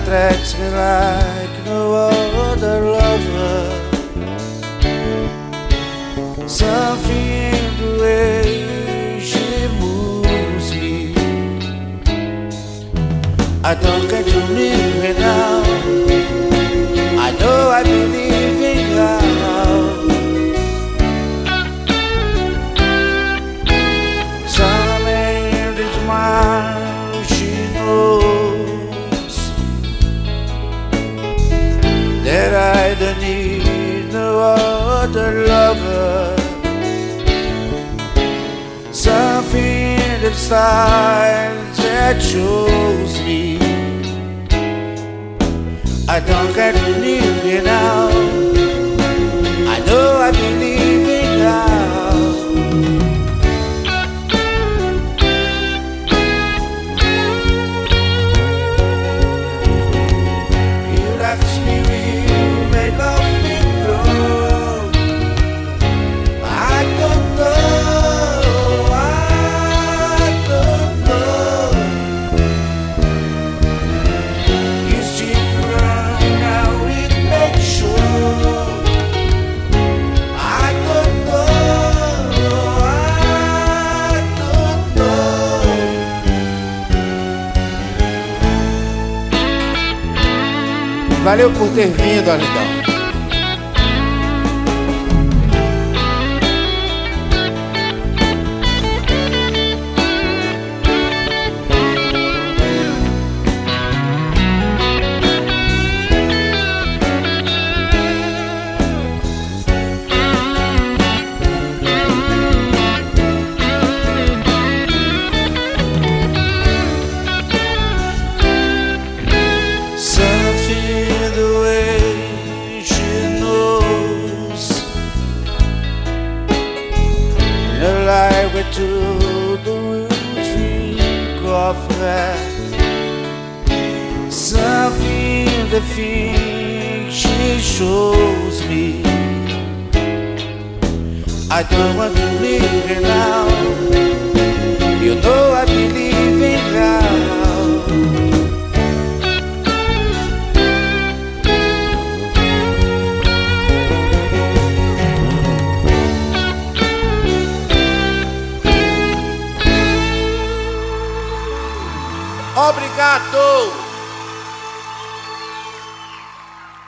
attracts me like no other lover. Something in the way she moves me. I don't get to leave her now. I know I believe in love. Something in this mind she knows that I don't need no other lover. Something in the stars that shows me I don't get to leave you now. I know I believe in love. You like the spirit, made love me grow. I don't know, I don't know. You stick around now, it makes sure. I don't know, I don't know. Valeu por ter vindo, Alidão. Something the way she knows, the light we to the roots we of that. Something the thing she shows me. I don't want to leave her now. You know I believe in love.